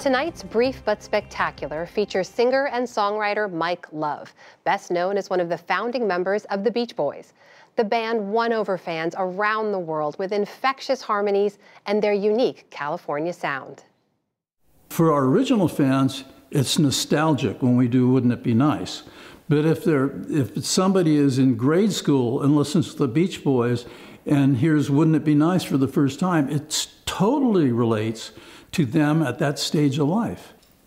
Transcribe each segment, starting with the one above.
Tonight's Brief but Spectacular features singer and songwriter Mike Love, best known as one of the founding members of the Beach Boys. The band won over fans around the world with infectious harmonies and their unique California sound. For our original fans, it's nostalgic when we do Wouldn't It Be Nice? But if somebody is in grade school and listens to the Beach Boys and hears Wouldn't It Be Nice for the first time, it totally relates to them at that stage of life.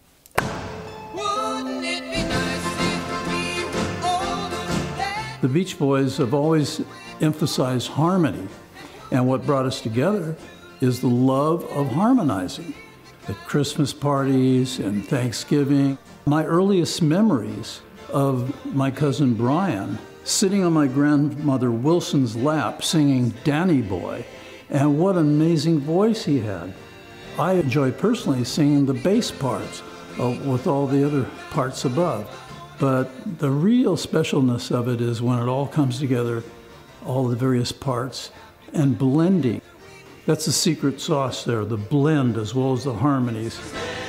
The Beach Boys have always emphasized harmony, and what brought us together is the love of harmonizing at Christmas parties and Thanksgiving. My earliest memories of my cousin Brian sitting on my grandmother Wilson's lap singing Danny Boy, and what an amazing voice he had. I enjoy personally singing the bass parts with all the other parts above. But the real specialness of it is when it all comes together, all the various parts, and blending. That's the secret sauce there, the blend as well as the harmonies.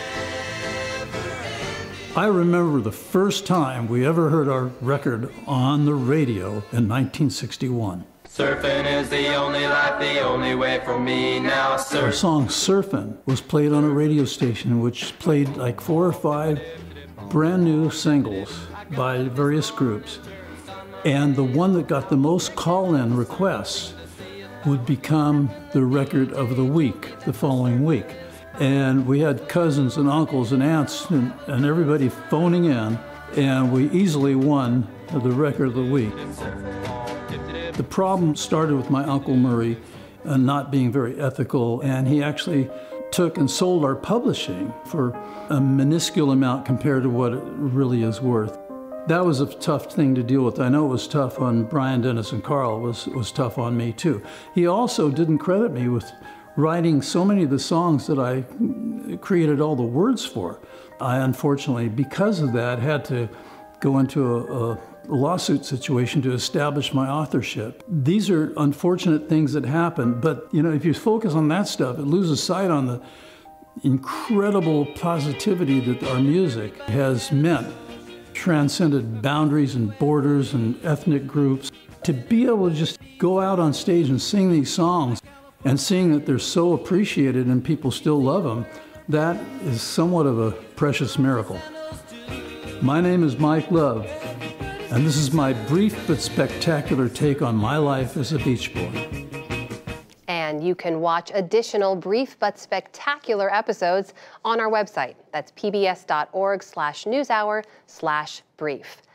I remember the first time we ever heard our record on the radio in 1961. Surfing is the only life, the only way for me now. Our song Surfin' was played on a radio station which played like 4 or 5 brand new singles by various groups. And the one that got the most call-in requests would become the record of the week, the following week. And we had cousins and uncles and aunts and everybody phoning in, and we easily won the record of the week. The problem started with my Uncle Murray not being very ethical, and he actually took and sold our publishing for a minuscule amount compared to what it really is worth. That was a tough thing to deal with. I know it was tough on Brian, Dennis, and Carl. It was tough on me, too. He also didn't credit me with writing so many of the songs that I created all the words for. I, unfortunately, because of that, had to go into a lawsuit situation to establish my authorship. These are unfortunate things that happen, but if you focus on that stuff, it loses sight on the incredible positivity that our music has meant, transcended boundaries and borders and ethnic groups. To be able to just go out on stage and sing these songs and seeing that they're so appreciated and people still love them, that is somewhat of a precious miracle. My name is Mike Love, and this is my brief but spectacular take on my life as a Beach Boy. And you can watch additional brief but spectacular episodes on our website. That's pbs.org/newshour/brief.